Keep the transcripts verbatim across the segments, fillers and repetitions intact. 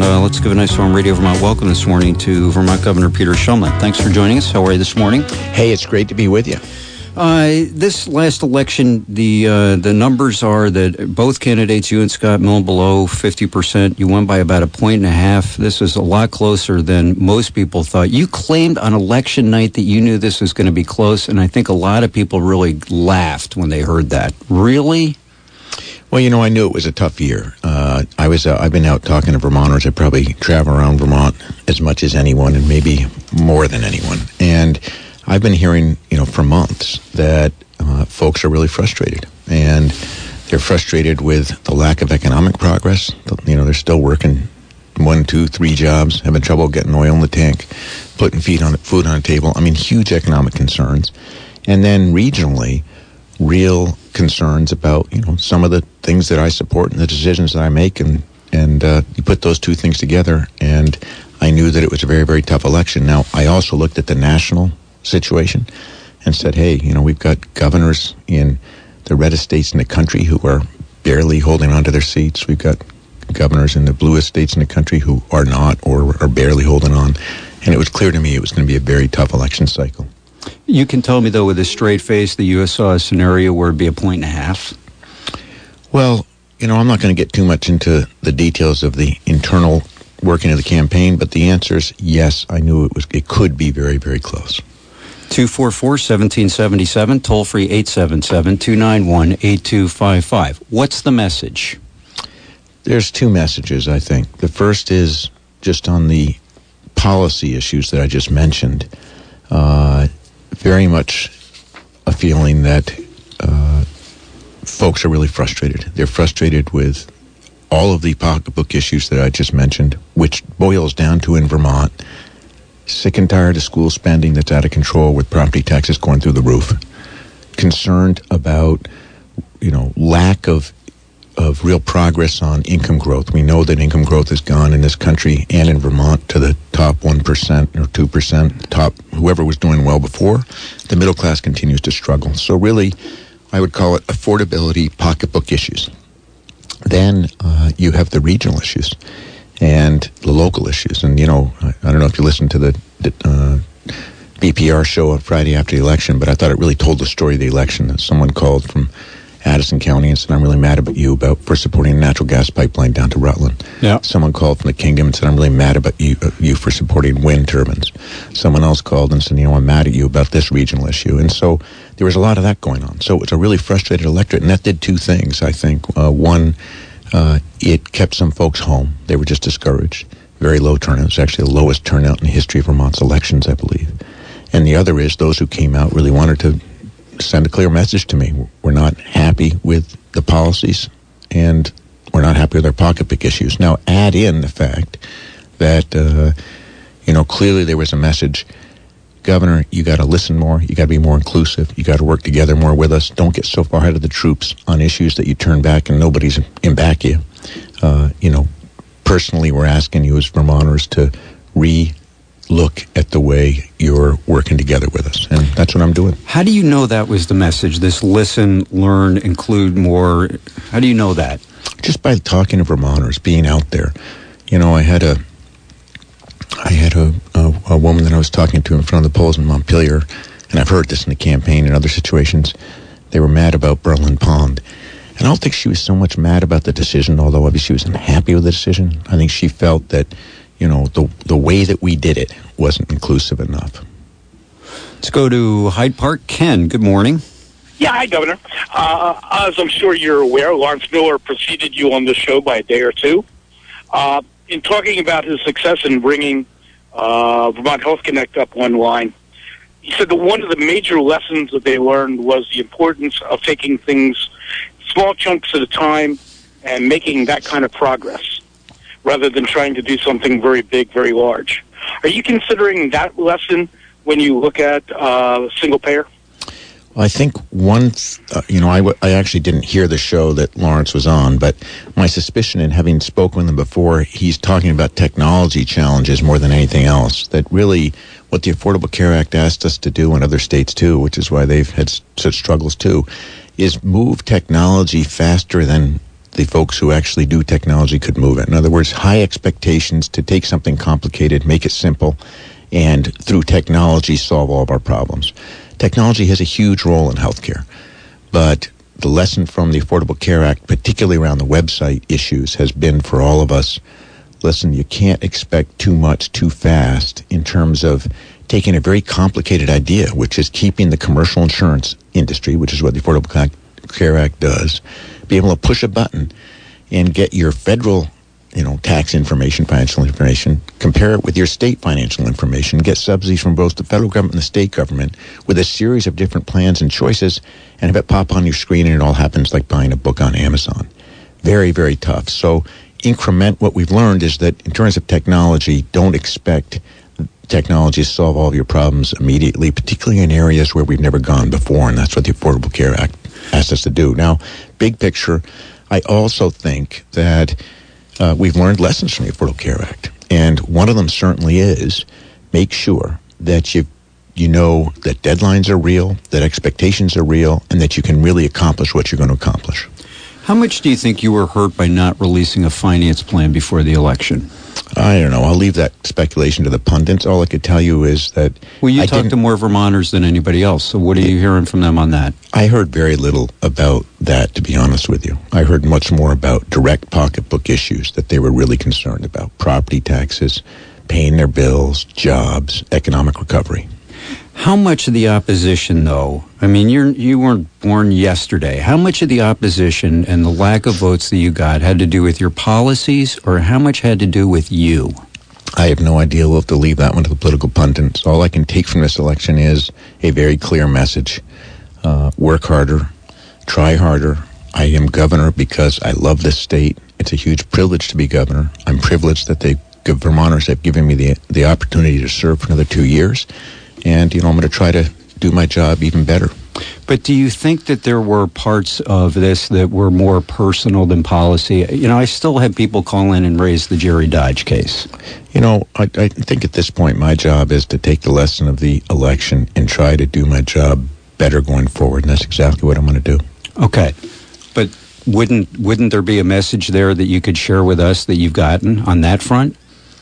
uh, let's give a nice warm Radio Vermont welcome this morning to Vermont Governor Peter Shumlin. Thanks for joining us. How are you this morning? Hey, it's great to be with you. Uh, this last election, the uh, the numbers are that both candidates, you and Scott Milne, below fifty percent. You won by about a point and a half. This is a lot closer than most people thought. You claimed on election night that you knew this was going to be close, and I think a lot of people really laughed when they heard that. Really? Well, you know, I knew it was a tough year. Uh, I was, uh, I've been out talking to Vermonters. I probably travel around Vermont as much as anyone, and maybe more than anyone. And I've been hearing, you know, for months that uh, folks are really frustrated, and they're frustrated with the lack of economic progress. You know, they're still working one, two, three jobs, having trouble getting oil in the tank, putting feed on food on the table. I mean, huge economic concerns, and then regionally, real concerns about, you know, some of the things that I support and the decisions that I make, and and uh, you put those two things together, and I knew that it was a very, very tough election. Now, I also looked at the national situation and said, hey, you know, we've got governors in the reddest states in the country who are barely holding on to their seats. We've got governors in the bluest states in the country who are not, or are barely holding on. And it was clear to me it was going to be a very tough election cycle. You can tell me, though, with a straight face, that you saw a scenario where it'd be a point and a half? Well, you know, I'm not going to get too much into the details of the internal working of the campaign, but the answer is yes, I knew it was. It could be very, very close. two four four, one seven seven seven, toll-free eight seven seven, two nine one, eight two five five. What's the message? There's two messages, I think. The first is just on the policy issues that I just mentioned. Uh, very much a feeling that uh, folks are really frustrated. They're frustrated with all of the pocketbook issues that I just mentioned, which boils down to, in Vermont, sick and tired of school spending that's out of control with property taxes going through the roof. Concerned about, you know, lack of of real progress on income growth. We know that income growth has gone in this country and in Vermont to the top one percent or two percent, top whoever was doing well before. The middle class continues to struggle. So really, I would call it affordability, pocketbook issues. Then uh, you have the regional issues and the local issues. And, you know, I, I don't know if you listened to the, the uh, B P R show on Friday after the election, but I thought it really told the story of the election. Someone called from Addison County and said, I'm really mad about you about for supporting a natural gas pipeline down to Rutland. Yeah. Someone called from the Kingdom and said, I'm really mad about you uh, you for supporting wind turbines. Someone else called and said, you know, I'm mad at you about this regional issue. And so there was a lot of that going on. So it was a really frustrated electorate, and that did two things, I think. Uh, one, uh, it kept some folks home. They were just discouraged. Very low turnout. It was actually the lowest turnout in the history of Vermont's elections, I believe. And the other is those who came out really wanted to send a clear message to me. We're not happy with the policies, and we're not happy with our pocketbook issues. Now, add in the fact that, uh, you know, clearly there was a message, Governor, you got to listen more, you got to be more inclusive, you got to work together more with us. Don't get so far ahead of the troops on issues that you turn back and nobody's in back you. Uh, you know, personally, we're asking you as Vermonters to re- look at the way you're working together with us. And that's what I'm doing. How do you know that was the message, this listen, learn, include more? How do you know that? Just by talking to Vermonters, being out there. You know, I had a I had a, a, a woman that I was talking to in front of the polls in Montpelier, and I've heard this in the campaign and other situations. They were mad about Berlin Pond. And I don't think she was so much mad about the decision, although obviously she was unhappy with the decision. I think she felt that, you know, the the way that we did it wasn't inclusive enough. Let's go to Hyde Park. Ken, good morning. Yeah, hi, Governor. Uh, as I'm sure you're aware, Lawrence Miller preceded you on this show by a day or two. Uh, in talking about his success in bringing uh, Vermont Health Connect up one line, he said that one of the major lessons that they learned was the importance of taking things small chunks at a time and making that kind of progress, rather than trying to do something very big, very large. Are you considering that lesson when you look at uh, single payer? I think one, th- uh, you know, I, w- I actually didn't hear the show that Lawrence was on, but my suspicion, in having spoken with him before, he's talking about technology challenges more than anything else. That really, what the Affordable Care Act asked us to do, and other states too, which is why they've had s- such struggles too, is move technology faster than the folks who actually do technology could move it. In other words, high expectations to take something complicated, make it simple, and through technology solve all of our problems. Technology has a huge role in healthcare, but the lesson from the Affordable Care Act, particularly around the website issues, has been for all of us, listen, you can't expect too much too fast in terms of taking a very complicated idea, which is keeping the commercial insurance industry, which is what the Affordable Care Act does, be able to push a button and get your federal, you know, tax information, financial information, compare it with your state financial information, get subsidies from both the federal government and the state government with a series of different plans and choices, and have it pop on your screen and it all happens like buying a book on Amazon. Very, very tough. So increment, what we've learned is that in terms of technology, don't expect technology to solve all of your problems immediately, particularly in areas where we've never gone before, and that's what the Affordable Care Act asks us to do. Now, big picture, I also think that uh, we've learned lessons from the Affordable Care Act, and one of them certainly is make sure that you you know that deadlines are real, that expectations are real, and that you can really accomplish what you're going to accomplish. How much do you think you were hurt by not releasing a finance plan before the election? I don't know. I'll leave that speculation to the pundits. All I could tell you is that... Well, you I talk to more Vermonters than anybody else, so what are you hearing from them on that? I heard very little about that, to be honest with you. I heard much more about direct pocketbook issues that they were really concerned about. Property taxes, paying their bills, jobs, economic recovery. How much of the opposition, though, I mean, you're, you weren't born yesterday. How much of the opposition and the lack of votes that you got had to do with your policies, or how much had to do with you? I have no idea. We'll have to leave that one to the political pundits. All I can take from this election is a very clear message. Uh, work harder, try harder. I am governor because I love this state. It's a huge privilege to be governor. I'm privileged that they, Vermonters have given me the, the opportunity to serve for another two years. And, you know, I'm going to try to do my job even better. But do you think that there were parts of this that were more personal than policy? You know, I still have people call in and raise the Jerry Dodge case. You know, I, I think at this point my job is to take the lesson of the election and try to do my job better going forward. And that's exactly what I'm going to do. Okay. But wouldn't wouldn't there be a message there that you could share with us that you've gotten on that front?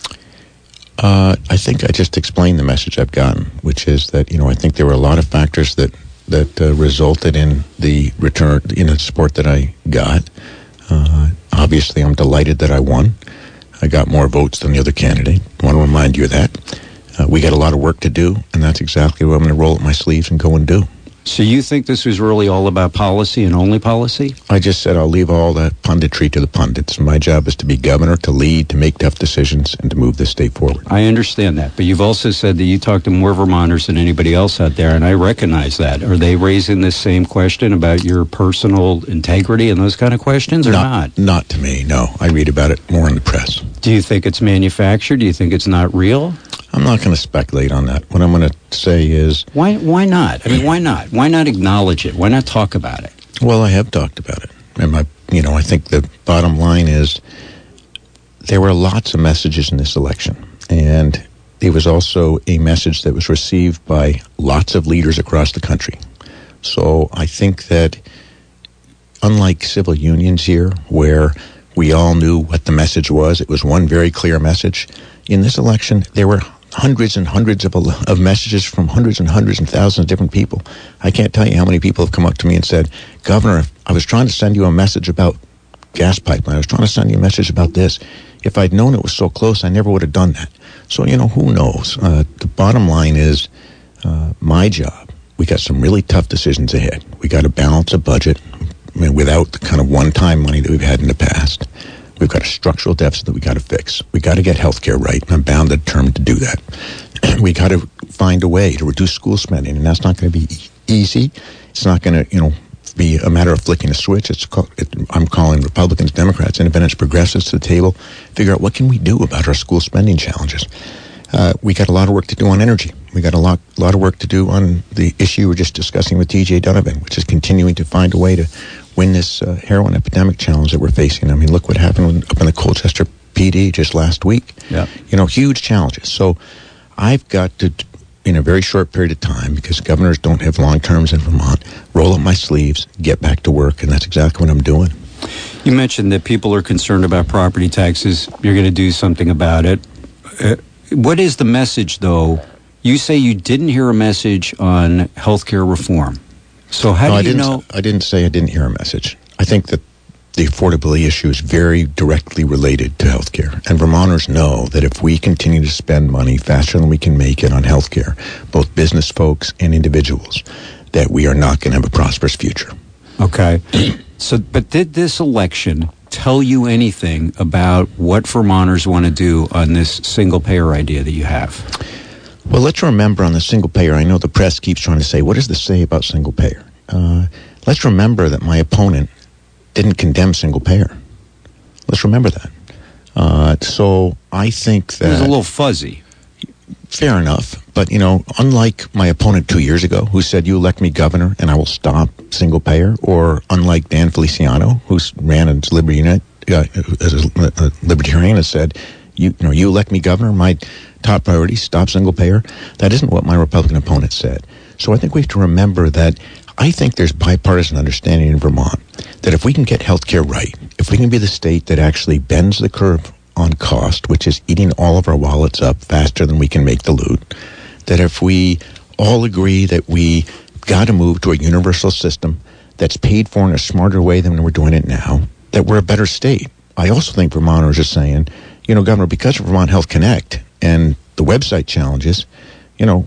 Uh, I think I just explained the message I've gotten, which is that, you know, I think there were a lot of factors that, that uh, resulted in the return, in the support that I got. Uh, obviously, I'm delighted that I won. I got more votes than the other candidate. I want to remind you of that. Uh, we got a lot of work to do, and that's exactly what I'm going to roll up my sleeves and go and do. So you think this was really all about policy and only policy? I just said I'll leave all the punditry to the pundits. My job is to be governor, to lead, to make tough decisions, and to move this state forward. I understand that, but you've also said that you talk to more Vermonters than anybody else out there, and I recognize that. Are they raising this same question about your personal integrity and those kind of questions, or not? Not, not to me, no. I read about it more in the press. Do you think it's manufactured? Do you think it's not real? I'm not going to speculate on that. What I'm going to say is... Why Why not? I mean, why not? Why not acknowledge it? Why not talk about it? Well, I have talked about it. And my, you know, I think the bottom line is there were lots of messages in this election. And it was also a message that was received by lots of leaders across the country. So I think that unlike civil unions here, where we all knew what the message was, it was one very clear message. In this election, there were hundreds and hundreds of, of messages from hundreds and hundreds and thousands of different people. I can't tell you how many people have come up to me and said, Governor, I was trying to send you a message about gas pipeline. I was trying to send you a message about this. If I'd known it was so close, I never would have done that. So, you know, who knows? Uh, the bottom line is uh, my job. We got some really tough decisions ahead. We got to balance a budget I mean, without the kind of one-time money that we've had in the past. We've got a structural deficit that we got to fix. We got to get health care right, and I'm bound and determined to do that. We got to find a way to reduce school spending, and that's not going to be e- easy. It's not going to, you know, be a matter of flicking a switch. It's called, it, I'm calling Republicans, Democrats, Independents, Progressives to the table, figure out what can we do about our school spending challenges. Uh, we got a lot of work to do on energy. We got a lot, lot of work to do on the issue we're just discussing with T J Donovan, which is continuing to find a way to win this uh, heroin epidemic challenge that we're facing. I mean, look what happened up in the Colchester P D just last week. Yeah. You know, huge challenges. So I've got to, in a very short period of time, because governors don't have long terms in Vermont, roll up my sleeves, get back to work, and that's exactly what I'm doing. You mentioned that people are concerned about property taxes. You're going to do something about it. Uh, what is the message, though? You say you didn't hear a message on health care reform. So how no, do I you didn't, know? I didn't say I didn't hear a message. I think that the affordability issue is very directly related to health care. And Vermonters know that if we continue to spend money faster than we can make it on health care, both business folks and individuals, that we are not going to have a prosperous future. Okay. So, but did this election tell you anything about what Vermonters want to do on this single-payer idea that you have? Well, let's remember on the single-payer, I know the press keeps trying to say, what does this say about single-payer? Uh, let's remember that my opponent didn't condemn single-payer. Let's remember that. Uh, so I think that... It was a little fuzzy. Fair enough. But, you know, unlike my opponent two years ago, who said, you elect me governor and I will stop single payer, or unlike Dan Feliciano, who ran as Libertarian, uh, as a Libertarian and said, you, you know, you elect me governor, my top priority, stop single payer. That isn't what my Republican opponent said. So I think we have to remember that I think there's bipartisan understanding in Vermont that if we can get health care right, if we can be the state that actually bends the curve on cost, which is eating all of our wallets up faster than we can make the loot, that if we all agree that we got to move to a universal system that's paid for in a smarter way than we're doing it now, that we're a better state. I also think Vermonters are saying, you know, Governor, because of Vermont Health Connect and the website challenges, you know,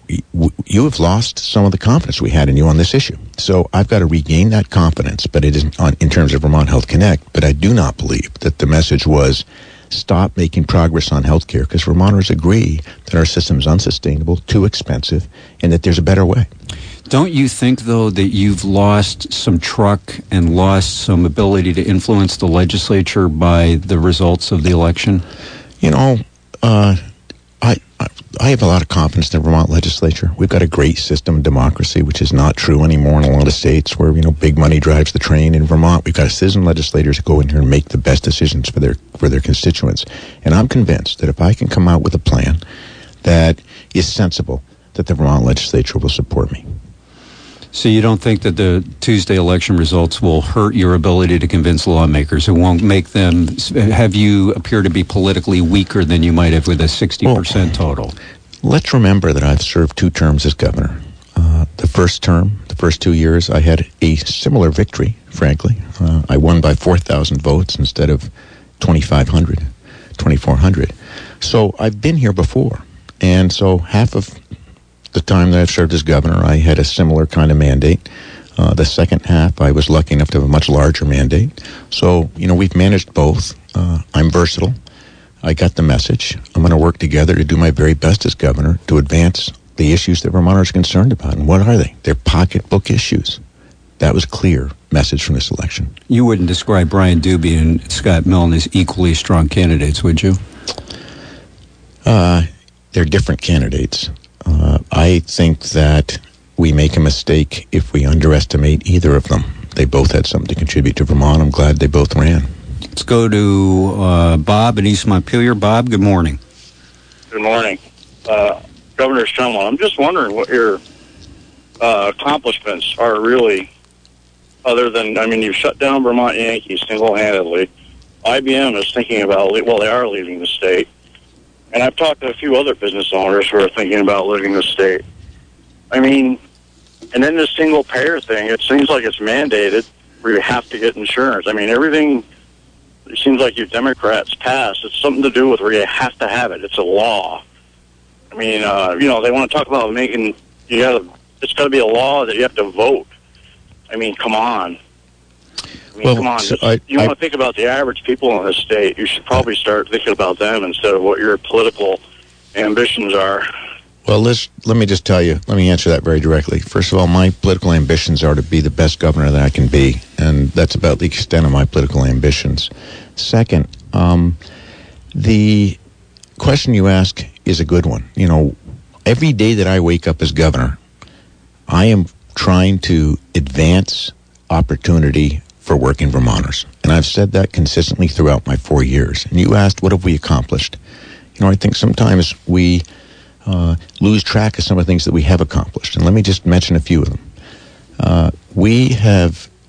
you have lost some of the confidence we had in you on this issue. So I've got to regain that confidence, but it isn't on, in terms of Vermont Health Connect. But I do not believe that the message was stop making progress on health care, because Vermonters agree that our system is unsustainable, too expensive, and that there's a better way. Don't you think, though, that you've lost some truck and lost some ability to influence the legislature by the results of the election? You know, uh, I, I I have a lot of confidence in the Vermont legislature. We've got a great system of democracy, which is not true anymore in a lot of states where, you know, big money drives the train. In Vermont, we've got citizen legislators who go in here and make the best decisions for their for their constituents. And I'm convinced that if I can come out with a plan that is sensible, that the Vermont legislature will support me. So you don't think that the Tuesday election results will hurt your ability to convince lawmakers? It won't make them have you appear to be politically weaker than you might have with a sixty percent well, total? Let's remember that I've served two terms as governor. Uh, the first term, the first two years, I had a similar victory, frankly. Uh, I won by four thousand votes instead of twenty-five hundred, twenty-four hundred. So I've been here before. And so half of the time that I've served as governor, I had a similar kind of mandate. Uh, the second half, I was lucky enough to have a much larger mandate. So, you know, we've managed both. Uh, I'm versatile. I got the message. I'm going to work together to do my very best as governor to advance the issues that Vermonters are concerned about. And what are they? They're pocketbook issues. That was clear message from this election. You wouldn't describe Brian Doobie and Scott Milne as equally strong candidates, would you? Uh, they're different candidates. Uh, I think that we make a mistake if we underestimate either of them. They both had something to contribute to Vermont. I'm glad they both ran. Let's go to uh, Bob in East Montpelier. Bob, good morning. Good morning. Uh, Governor Shumlin, I'm just wondering what your uh, accomplishments are really, other than, I mean, you've shut down Vermont Yankees single-handedly. I B M is thinking about, well, they are leaving the state. And I've talked to a few other business owners who are thinking about leaving the state. I mean, and then this single-payer thing, it seems like it's mandated where you have to get insurance. I mean, everything, it seems like you Democrats pass, it's something to do with where you have to have it. It's a law. I mean, uh, you know, they want to talk about making, you gotta, it's got to be a law that you have to vote. I mean, come on. I mean, well, come on. So I, you I, want to think about the average people in this state. You should probably start thinking about them instead of what your political ambitions are. Well, let's, let me just tell you, let me answer that very directly. First of all, my political ambitions are to be the best governor that I can be, and that's about the extent of my political ambitions. Second, um, the question you ask is a good one. You know, every day that I wake up as governor, I am trying to advance opportunity for working Vermonters. And I've said that consistently throughout my four years. And you asked, what have we accomplished? You know, I think sometimes we uh, lose track of some of the things that we have accomplished. And let me just mention a few of them. Uh, we have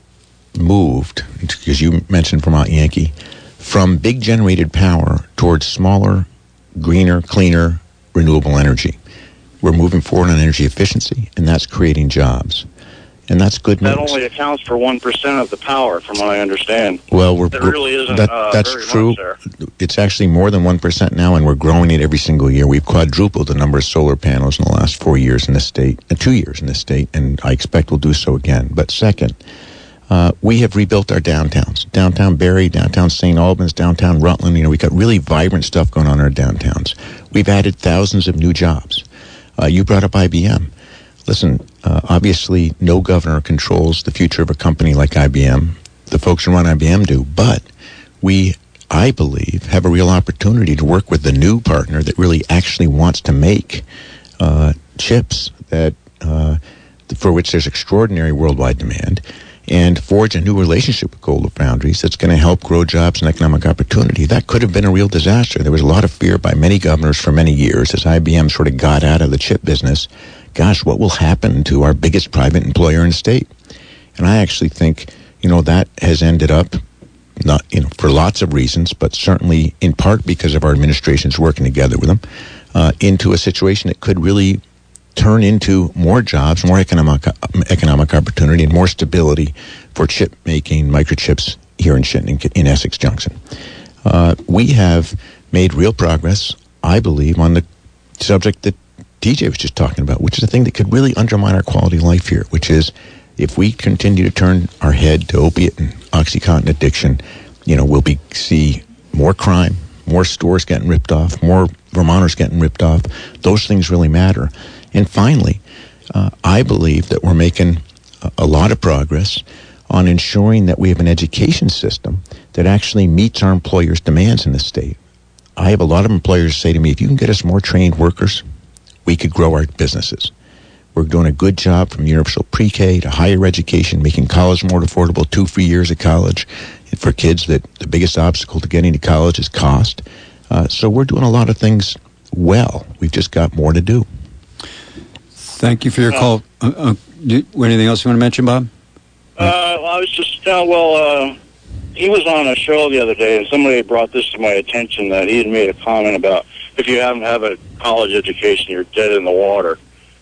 moved, because you mentioned Vermont Yankee, from big generated power towards smaller, greener, cleaner, renewable energy. We're moving forward on energy efficiency, and that's creating jobs. And that's good news. That only accounts for one percent of the power, from what I understand. Well, we're, that really isn't that, uh, that's very true. much there. It's actually more than one percent now, and we're growing it every single year. We've quadrupled the number of solar panels in the last four years in this state, and two years in this state, and I expect we'll do so again. But second, uh, we have rebuilt our downtowns. Downtown Barrie, downtown Saint Albans, downtown Rutland. You know, we've got really vibrant stuff going on in our downtowns. We've added thousands of new jobs. Uh, you brought up I B M. Listen, uh, obviously, no governor controls the future of a company like I B M. The folks who run I B M do. But we, I believe, have a real opportunity to work with the new partner that really actually wants to make uh, chips that uh, for which there's extraordinary worldwide demand, and forge a new relationship with GlobalFoundries that's going to help grow jobs and economic opportunity. That could have been a real disaster. There was a lot of fear by many governors for many years as I B M sort of got out of the chip business. Gosh, what will happen to our biggest private employer in the state? And I actually think, you know, that has ended up, not, you know, for lots of reasons, but certainly in part because of our administrations working together with them, uh, into a situation that could really turn into more jobs, more economic economic opportunity, and more stability for chip making, microchips here in Chittenden, in Essex Junction. Uh, we have made real progress, I believe, on the subject that D J was just talking about, which is a thing that could really undermine our quality of life here, which is if we continue to turn our head to opiate and OxyContin addiction, you know, we'll be see more crime, more stores getting ripped off, more Vermonters getting ripped off. Those things really matter. And finally, uh, I believe that we're making a, a lot of progress on ensuring that we have an education system that actually meets our employers' demands in the state. I have a lot of employers say to me, if you can get us more trained workers, we could grow our businesses. We're doing a good job from universal pre-K to higher education, making college more affordable, two free years of college. For kids, that the biggest obstacle to getting to college is cost. Uh, so we're doing a lot of things well. We've just got more to do. Thank you for your call. Uh, uh, do, anything else you want to mention, Bob? Uh, I was just, uh, well, uh, he was on a show the other day, and somebody brought this to my attention that he had made a comment about if you haven't have a college education, you're dead in the water.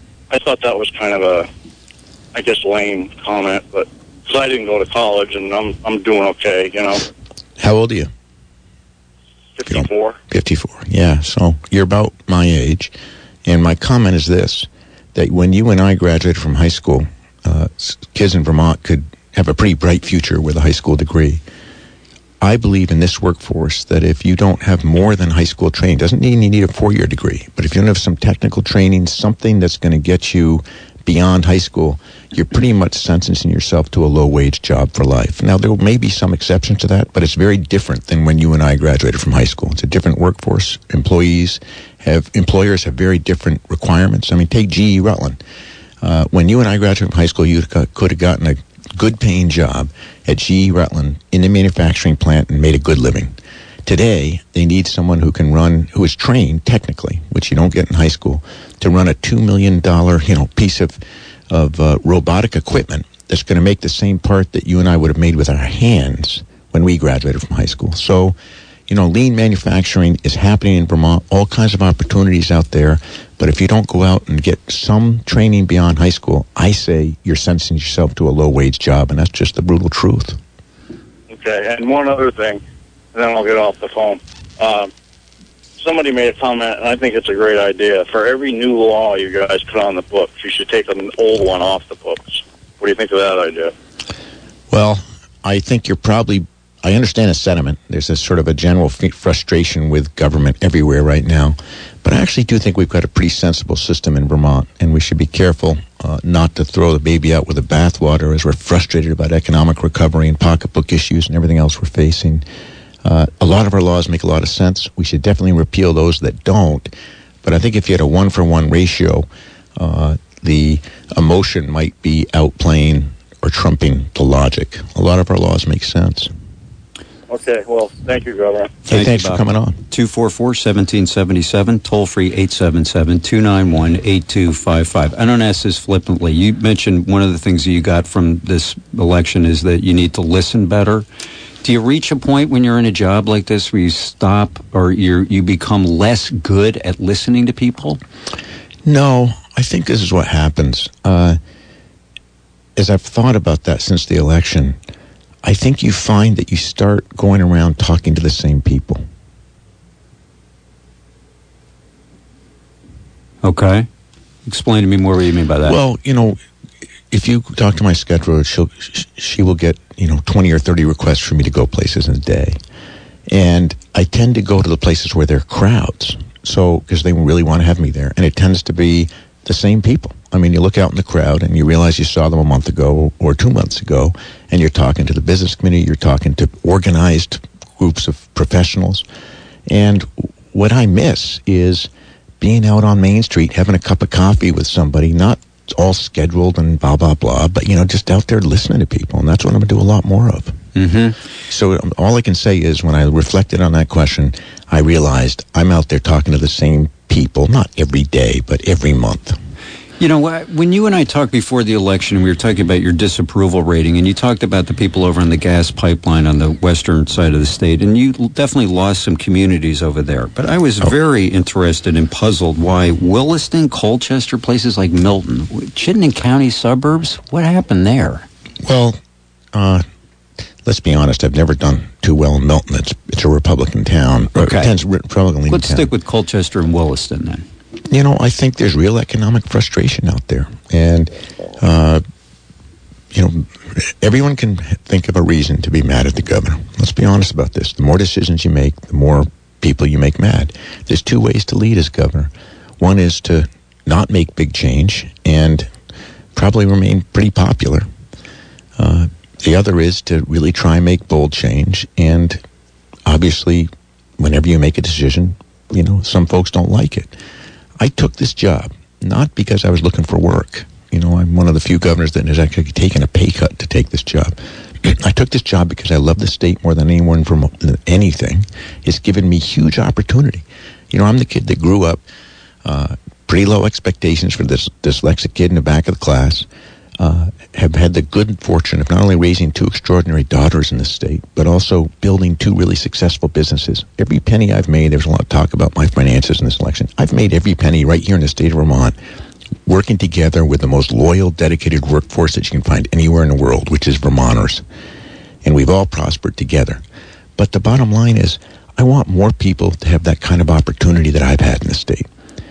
I thought that was kind of a, I guess, lame comment, but because I didn't go to college and I'm I'm doing okay, you know. How old are you? fifty-four. fifty-four, yeah. So you're about my age. And my comment is this, that when you and I graduated from high school, uh, kids in Vermont could have a pretty bright future with a high school degree. I believe in this workforce that if you don't have more than high school training, doesn't mean you need a four-year degree, but if you don't have some technical training, something that's going to get you beyond high school, you're pretty much sentencing yourself to a low-wage job for life. Now, there may be some exceptions to that, but it's very different than when you and I graduated from high school. It's a different workforce. Employees have, employers have very different requirements. I mean, take G E Rutland. Uh, when you and I graduated from high school, you could have gotten a good-paying job at G E Rutland in the manufacturing plant and made a good living. Today, they need someone who can run, who is trained technically, which you don't get in high school, to run a two million dollars, you know, piece of of uh, robotic equipment that's going to make the same part that you and I would have made with our hands when we graduated from high school. So, you know, lean manufacturing is happening in Vermont, all kinds of opportunities out there. But if you don't go out and get some training beyond high school, I say you're sentencing yourself to a low-wage job, and that's just the brutal truth. Okay, and one other thing, and then I'll get off the phone. Um, somebody made a comment, and I think it's a great idea. For every new law you guys put on the books, you should take an old one off the books. What do you think of that idea? Well, I think you're probably... I understand the sentiment. There's a sort of a general f- frustration with government everywhere right now. But I actually do think we've got a pretty sensible system in Vermont, and we should be careful uh, not to throw the baby out with the bathwater as we're frustrated about economic recovery and pocketbook issues and everything else we're facing. Uh, a lot of our laws make a lot of sense. We should definitely repeal those that don't. But I think if you had a one-for-one ratio, uh, the emotion might be outplaying or trumping the logic. A lot of our laws make sense. Okay, well, thank you, Governor. Hey, thanks for coming on. two four four, one seven seven seven, toll free eight seven seven, two nine one, eight two five five. I don't ask this flippantly. You mentioned one of the things that you got from this election is that you need to listen better. Do you reach a point when you're in a job like this where you stop or you you become less good at listening to people? No, I think this is what happens. Uh, as I've thought about that since the election, I think you find that you start going around talking to the same people. Okay. Explain to me more what you mean by that. Well, you know, if you talk to my scheduler, she'll, she will get, you know, twenty or thirty requests for me to go places in a day. And I tend to go to the places where there are crowds. So, because they really want to have me there. And it tends to be the same people. I mean, you look out in the crowd and you realize you saw them a month ago or two months ago, and you're talking to the business community, you're talking to organized groups of professionals. And what I miss is being out on Main Street, having a cup of coffee with somebody, not all scheduled and blah, blah, blah, but, you know, just out there listening to people. And that's what I'm going to do a lot more of. Mm-hmm. So um, all I can say is when I reflected on that question, I realized I'm out there talking to the same people, not every day, but every month. You know, when you and I talked before the election, we were talking about your disapproval rating, and you talked about the people over on the gas pipeline on the western side of the state, and you definitely lost some communities over there. But I was oh. very interested and puzzled why Williston, Colchester, places like Milton, Chittenden County suburbs, what happened there? Well, uh, let's be honest, I've never done too well in Milton. It's, it's a Republican town. Okay. It's Republican Let's town. stick with Colchester and Williston then. You know, I think there's real economic frustration out there. And, uh, you know, everyone can think of a reason to be mad at the governor. Let's be honest about this. The more decisions you make, the more people you make mad. There's two ways to lead as governor. One is to not make big change and probably remain pretty popular. Uh, the other is to really try and make bold change. And obviously, whenever you make a decision, you know, some folks don't like it. I took this job not because I was looking for work. You know, I'm one of the few governors that has actually taken a pay cut to take this job. I took this job because I love the state more than anyone from anything. It's given me huge opportunity. You know, I'm the kid that grew up uh, pretty low expectations for this dyslexic kid in the back of the class. Uh, have had the good fortune of not only raising two extraordinary daughters in the state, but also building two really successful businesses. Every penny I've made, there's a lot of talk about my finances in this election. I've made every penny right here in the state of Vermont, working together with the most loyal, dedicated workforce that you can find anywhere in the world, which is Vermonters. And we've all prospered together. But the bottom line is, I want more people to have that kind of opportunity that I've had in the state.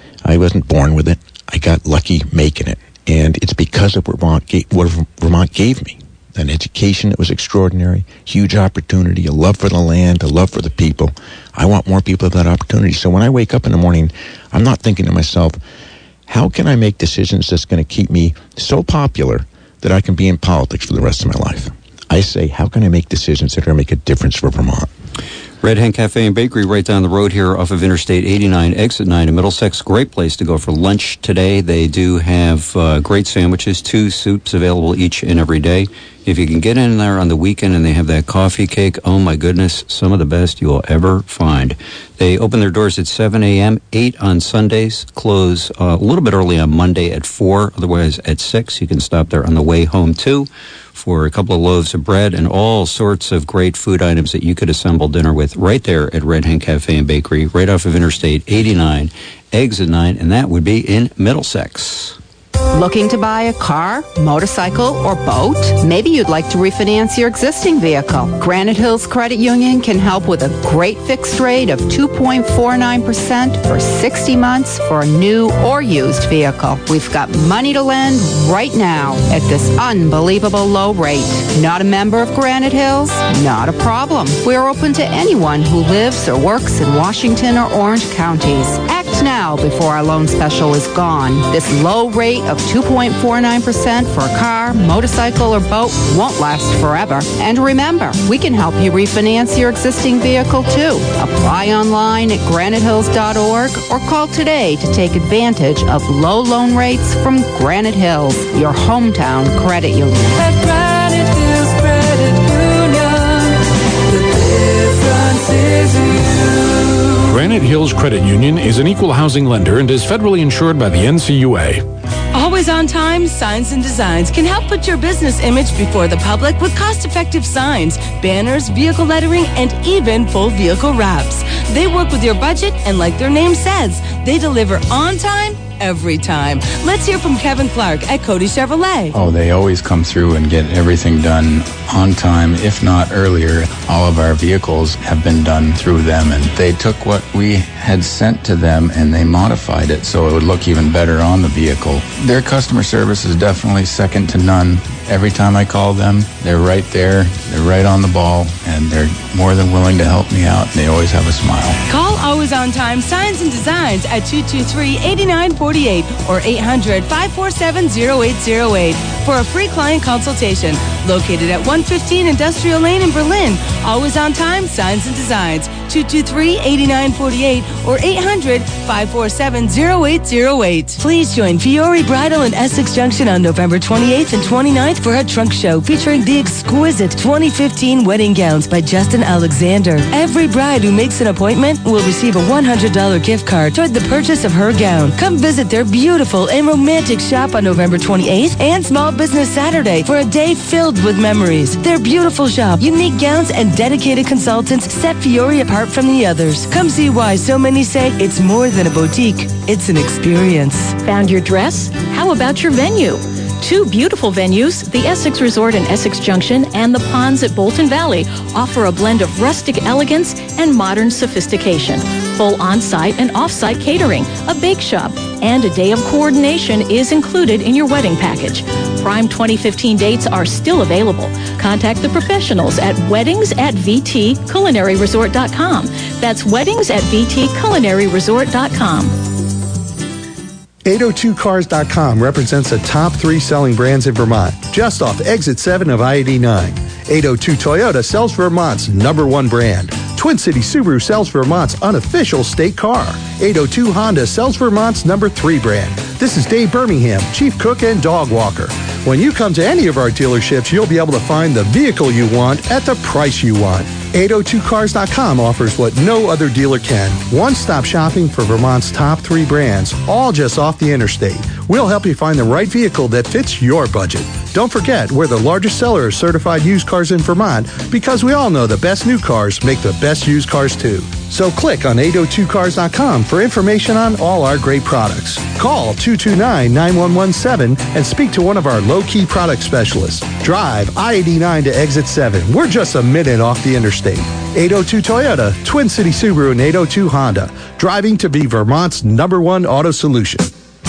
I wasn't born with it. I got lucky making it. And it's because of Vermont gave, what Vermont gave me. An education that was extraordinary, huge opportunity, a love for the land, a love for the people. I want more people to have that opportunity. So when I wake up in the morning, I'm not thinking to myself, how can I make decisions that's going to keep me so popular that I can be in politics for the rest of my life? I say, how can I make decisions that are going to make a difference for Vermont? Red Hen Cafe and Bakery right down the road here off of Interstate eighty-nine, exit nine in Middlesex. Great place to go for lunch today. They do have uh, great sandwiches, two soups available each and every day. If you can get in there on the weekend and they have that coffee cake, oh my goodness, some of the best you will ever find. They open their doors at seven a.m., eight on Sundays, close uh, a little bit early on Monday at four, otherwise at six. You can stop there on the way home too for a couple of loaves of bread and all sorts of great food items that you could assemble dinner with right there at Red Hen Cafe and Bakery, right off of Interstate eighty-nine, exit nine, and that would be in Middlesex. Looking to buy a car, motorcycle, or boat? Maybe you'd like to refinance your existing vehicle. Granite Hills Credit Union can help with a great fixed rate of two point four nine percent for sixty months for a new or used vehicle. We've got money to lend right now at this unbelievable low rate. Not a member of Granite Hills? Not a problem. We're open to anyone who lives or works in Washington or Orange counties. Act now before our loan special is gone. This low rate of two point four nine percent for a car, motorcycle, or boat won't last forever. And remember, we can help you refinance your existing vehicle too. Apply online at granite hills dot org or call today to take advantage of low loan rates from Granite Hills, your hometown credit union. At Granite Hills Credit Union, the Granite Hills Credit Union is an equal housing lender and is federally insured by the N C U A. Always on time, Signs and Designs can help put your business image before the public with cost-effective signs, banners, vehicle lettering, and even full vehicle wraps. They work with your budget, and like their name says, they deliver on time, every time. Let's hear from Kevin Clark at Cody Chevrolet. Oh, they always come through and get everything done on time, if not earlier. All of our vehicles have been done through them, and they took what we had sent to them and they modified it so it would look even better on the vehicle. Their customer service is definitely second to none. Every time I call them, they're right there, they're right on the ball, and they're more than willing to help me out, and they always have a smile. Call Always On Time Signs and Designs at two two three, eight nine four eight or eight hundred, five four seven, zero eight zero eight for a free client consultation. Located at one fifteen Industrial Lane in Berlin. Always On Time Signs and Designs, two two three, eight nine four eight or eight hundred, five four seven, zero eight zero eight. Please join Fiore Bridal in Essex Junction on November twenty-eighth and twenty-ninth for a trunk show featuring the exquisite twenty fifteen wedding gowns by Justin Alexander. Every bride who makes an appointment will receive a one hundred dollars gift card toward the purchase of her gown. Come visit their beautiful and romantic shop on November twenty-eighth and Small Business Saturday for a day filled with memories. Their beautiful shop, unique gowns, and dedicated consultants set Fiore apart from the others. Come see why so many say it's more than a boutique. It's an experience. Found your dress? How about your venue? Two beautiful venues, the Essex Resort in Essex Junction and the Ponds at Bolton Valley, offer a blend of rustic elegance and modern sophistication. Full on-site and off-site catering, a bake shop, and a day of coordination is included in your wedding package. Prime twenty fifteen dates are still available. Contact the professionals at weddings at v t culinary resort dot com. That's weddings at v t culinary resort dot com. eight oh two cars dot com represents the top three selling brands in Vermont, just off exit seven of I eighty-nine. eight oh two Toyota sells Vermont's number one brand. Twin City Subaru sells Vermont's unofficial state car. eight oh two Honda sells Vermont's number three brand. This is Dave Birmingham, chief cook and dog walker. When you come to any of our dealerships, you'll be able to find the vehicle you want at the price you want. eight oh two cars dot com offers what no other dealer can. One-stop shopping for Vermont's top three brands, all just off the interstate. We'll help you find the right vehicle that fits your budget. Don't forget, we're the largest seller of certified used cars in Vermont because we all know the best new cars make the best used cars too. So click on eight oh two cars dot com for information on all our great products. Call two two nine, nine one one seven and speak to one of our low-key product specialists. Drive I eighty-nine to exit seven. We're just a minute off the interstate. eight oh two Toyota, Twin City Subaru, and eight oh two Honda. Driving to be Vermont's number one auto solution.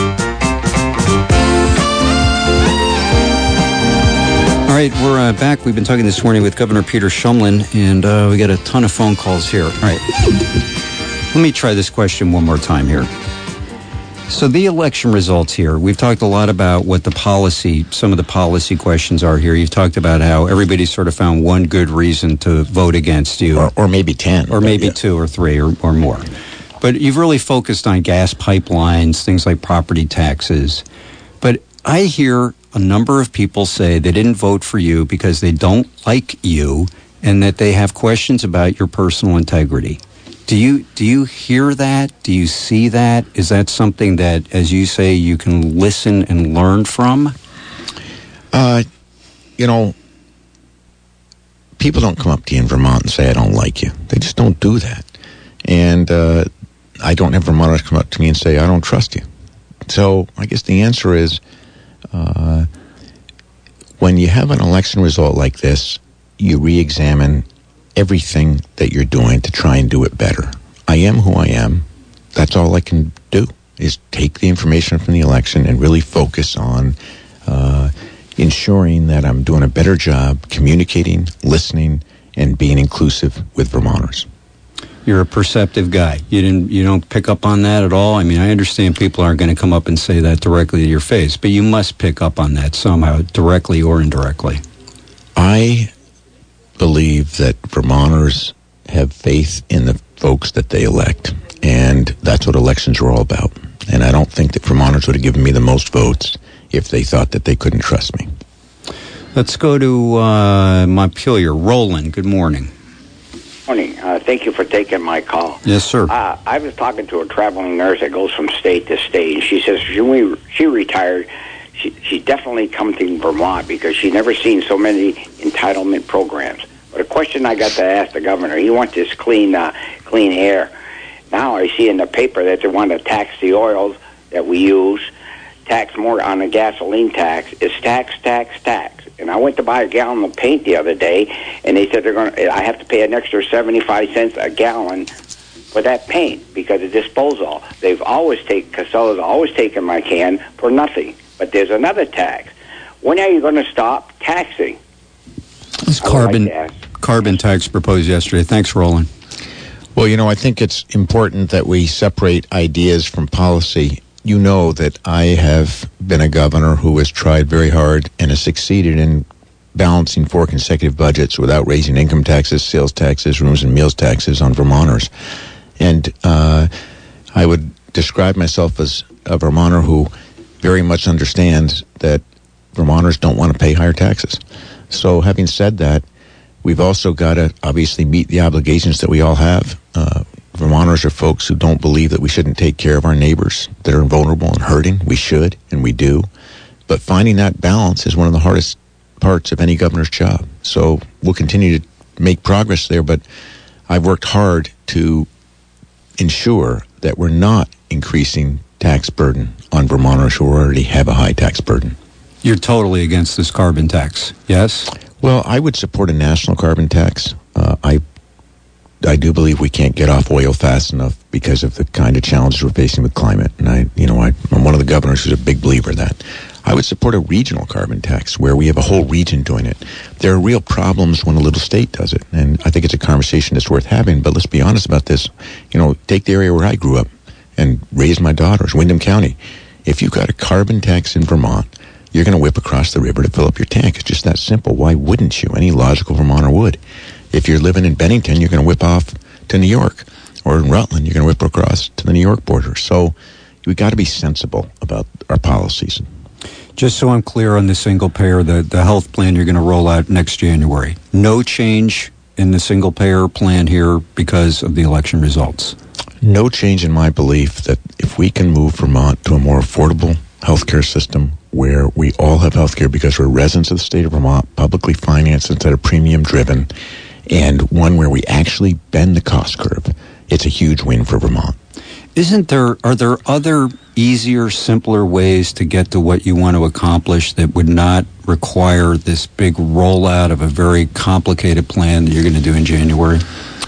All right, we're uh, back. We've been talking this morning with Governor Peter Shumlin, and uh, we got a ton of phone calls here. All right, let me try this question one more time here. So the election results here, we've talked a lot about what the policy, some of the policy questions are here. You've talked about how everybody sort of found one good reason to vote against you. Or, or maybe ten. Or maybe yeah. two or three or, or more. But you've really focused on gas pipelines, things like property taxes. But I hear a number of people say they didn't vote for you because they don't like you and that they have questions about your personal integrity. Do you do you hear that? Do you see that? Is that something that, as you say, you can listen and learn from? Uh, you know, people don't come up to you in Vermont and say, I don't like you. They just don't do that. And uh, I don't have Vermonters come up to me and say, I don't trust you. So I guess the answer is, uh, when you have an election result like this, you re-examine everything that you're doing to try and do it better. I am who I am. That's all I can do, is take the information from the election and really focus on uh, ensuring that I'm doing a better job communicating, listening, and being inclusive with Vermonters. You're a perceptive guy. You didn't. You don't pick up on that at all? I mean, I understand people aren't going to come up and say that directly to your face, but you must pick up on that somehow, directly or indirectly. I believe that Vermonters have faith in the folks that they elect, and that's what elections are all about. And I don't think that Vermonters would have given me the most votes if they thought that they couldn't trust me. Let's go to uh, Montpelier. Roland, good morning. Morning. Uh, thank thank you for taking my call. Yes, sir. Uh, I was talking to a traveling nurse that goes from state to state, and she says when we, she retired, she, she definitely come to Vermont because she never seen so many entitlement programs. But a question I got to ask the governor, he wants this clean, uh, clean air. Now I see in the paper that they want to tax the oils that we use, tax more on the gasoline tax. It's tax, tax, tax. And I went to buy a gallon of paint the other day, and they said they're going to, I have to pay an extra seventy-five cents a gallon for that paint because of disposal. They've always taken, Casella's always taken my can for nothing. But there's another tax. When are you going to stop taxing? This carbon like carbon tax proposed yesterday. Thanks, Roland. Well, you know, I think it's important that we separate ideas from policy. You know that I have been a governor who has tried very hard and has succeeded in balancing four consecutive budgets without raising income taxes, sales taxes, rooms and meals taxes on Vermonters. And uh, I would describe myself as a Vermonter who very much understands that Vermonters don't want to pay higher taxes. So having said that, we've also got to obviously meet the obligations that we all have. Uh, Vermonters are folks who don't believe that we shouldn't take care of our neighbors that are vulnerable and hurting. We should, and we do. But finding that balance is one of the hardest parts of any governor's job. So we'll continue to make progress there, but I've worked hard to ensure that we're not increasing tax burden on Vermonters who already have a high tax burden. You're totally against this carbon tax, yes? Well, I would support a national carbon tax. Uh, I I do believe we can't get off oil fast enough because of the kind of challenges we're facing with climate. And I, you know, I, I'm one of the governors who's a big believer in that. I would support a regional carbon tax where we have a whole region doing it. There are real problems when a little state does it. And I think it's a conversation that's worth having. But let's be honest about this. You know, take the area where I grew up and raised my daughters, Windham County. If you've got a carbon tax in Vermont, you're going to whip across the river to fill up your tank. It's just that simple. Why wouldn't you? Any logical Vermonter would. If you're living in Bennington, you're going to whip off to New York. Or in Rutland, you're going to whip across to the New York border. So we've got to be sensible about our policies. Just so I'm clear on the single payer, the, the health plan you're going to roll out next January. No change in the single payer plan here because of the election results. No change in my belief that if we can move Vermont to a more affordable healthcare system where we all have healthcare because we're residents of the state of Vermont, publicly financed instead of premium driven, and one where we actually bend the cost curve, it's a huge win for Vermont. Isn't there, are there other easier, simpler ways to get to what you want to accomplish that would not require this big rollout of a very complicated plan that you're going to do in January?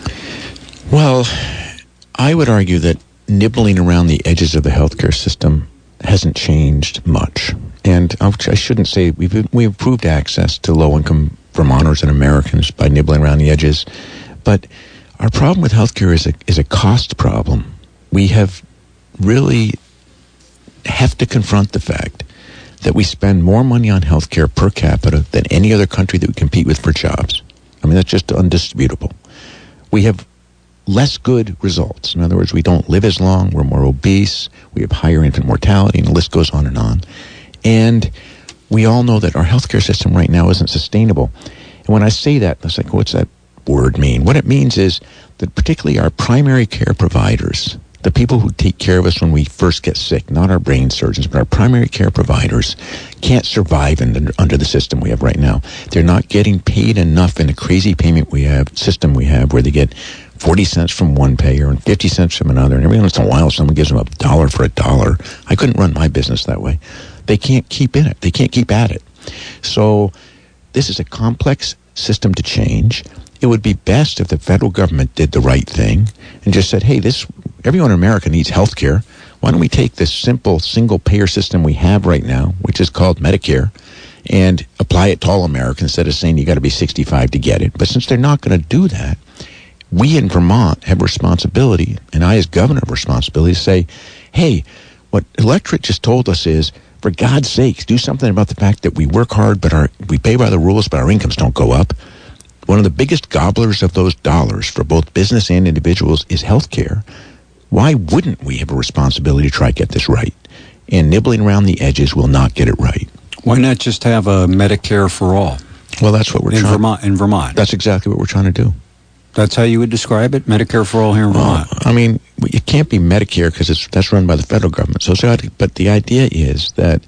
Well, I would argue that nibbling around the edges of the healthcare system hasn't changed much. And I shouldn't say we've we've improved access to low-income Vermonters and Americans by nibbling around the edges, but our problem with healthcare is a is a cost problem. We have really have to confront the fact that we spend more money on healthcare per capita than any other country that we compete with for jobs. I mean, that's just undisputable. We have less good results. In other words, we don't live as long, we're more obese, we have higher infant mortality, and the list goes on and on. And we all know that our healthcare system right now isn't sustainable. And when I say that, it's like, what's that word mean? What it means is that particularly our primary care providers, the people who take care of us when we first get sick, not our brain surgeons, but our primary care providers, can't survive in the, under the system we have right now. They're not getting paid enough in the crazy payment we have, system we have, where they get forty cents from one payer and fifty cents from another, and every once in a while someone gives them a dollar for a dollar. I couldn't run my business that way. They can't keep in it. They can't keep at it. So this is a complex system to change. It would be best if the federal government did the right thing and just said, hey, this everyone in America needs health care. Why don't we take this simple single-payer system we have right now, which is called Medicare, and apply it to all Americans instead of saying you got to be sixty-five to get it. But since they're not going to do that, we in Vermont have a responsibility, and I as governor have a responsibility to say, hey, what electorate just told us is, for God's sakes, do something about the fact that we work hard, but our we pay by the rules, but our incomes don't go up. One of the biggest gobblers of those dollars for both business and individuals is health care. Why wouldn't we have a responsibility to try to get this right? And nibbling around the edges will not get it right. Why not just have a Medicare for all? Well, that's what we're in trying Vermont. In Vermont, that's exactly what we're trying to do. That's how you would describe it? Medicare for all here in Vermont? Uh, I mean, it can't be Medicare because it's that's run by the federal government. So, so, but the idea is that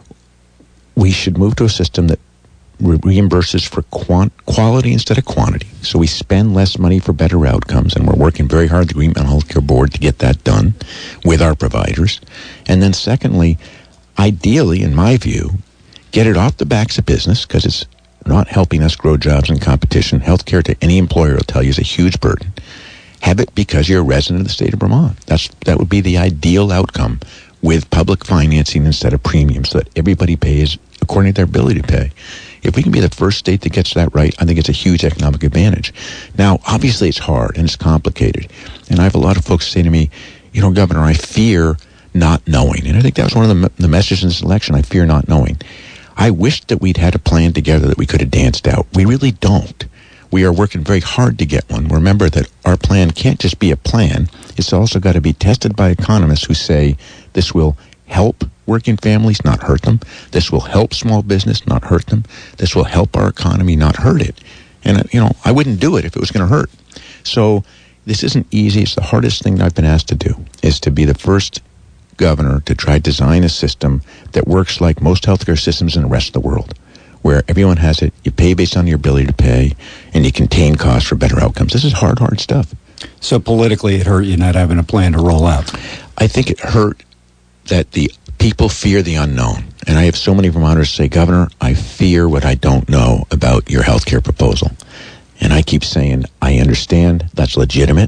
we should move to a system that re- reimburses for quant- quality instead of quantity. So we spend less money for better outcomes, and we're working very hard, the Green Mountain Healthcare Board, to get that done with our providers. And then secondly, ideally, in my view, get it off the backs of business because it's not helping us grow jobs and competition. Healthcare to any employer will tell you is a huge burden. Have it because you're a resident of the state of Vermont. That's that would be the ideal outcome with public financing instead of premiums, so that everybody pays according to their ability to pay. If we can be the first state that gets that right, I think it's a huge economic advantage. Now, obviously it's hard and it's complicated. And I have a lot of folks say to me, you know, Governor, I fear not knowing. And I think that was one of the, the messages in this election, I fear not knowing. I wish that we'd had a plan together that we could have danced out. We really don't. We are working very hard to get one. Remember that our plan can't just be a plan. It's also got to be tested by economists who say this will help working families, not hurt them. This will help small business, not hurt them. This will help our economy, not hurt it. And, you know, I wouldn't do it if it was going to hurt. So this isn't easy. It's the hardest thing that I've been asked to do, is to be the first governor to try to design a system that works like most healthcare systems in the rest of the world, where everyone has it, you pay based on your ability to pay, and you contain costs for better outcomes. This is hard, hard stuff. So politically it hurt you not having a plan to roll out? I think it hurt that the people fear the unknown. And I have so many Vermonters say, Governor, I fear what I don't know about your healthcare proposal. And I keep saying, I understand that's legitimate,